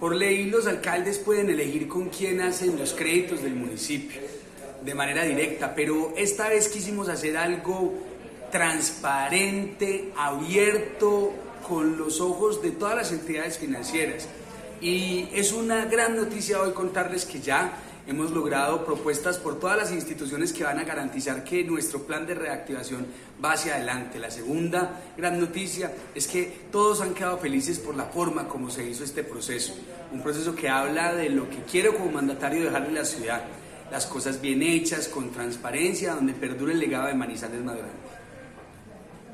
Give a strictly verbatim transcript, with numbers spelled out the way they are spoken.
Por ley, los alcaldes pueden elegir con quién hacen los créditos del municipio, de manera directa, pero esta vez quisimos hacer algo transparente, abierto, con los ojos de todas las entidades financieras. Y es una gran noticia hoy contarles que ya hemos logrado propuestas por todas las instituciones que van a garantizar que nuestro plan de reactivación va hacia adelante. La segunda gran noticia es que todos han quedado felices por la forma como se hizo este proceso. Un proceso que habla de lo que quiero como mandatario dejarle a la ciudad. Las cosas bien hechas, con transparencia, donde perdure el legado de Manizales más grande.